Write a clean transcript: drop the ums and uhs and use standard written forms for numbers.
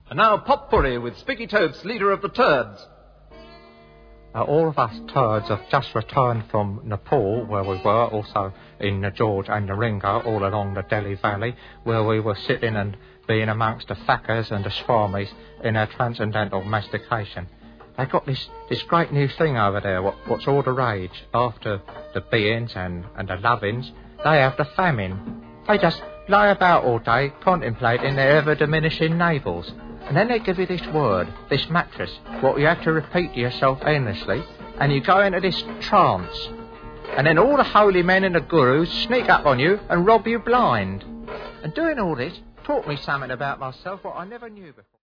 And now Potpourri with Spicky Topes, leader of the Turds. All of us Turds have just returned from Nepal, where we were, also in the George and the Ringo, all along the Delhi Valley, where we were sitting and being amongst the Thakkars and the Swamis in our transcendental mastication. They've got this great new thing over there, what's all the rage. After the beings and the lovings, they have the famine. They just lie about all day contemplating their ever-diminishing navels. And then they give you this word, this mattress, what you have to repeat to yourself endlessly, and you go into this trance. And then all the holy men and the gurus sneak up on you and rob you blind. And doing all this taught me something about myself what I never knew before.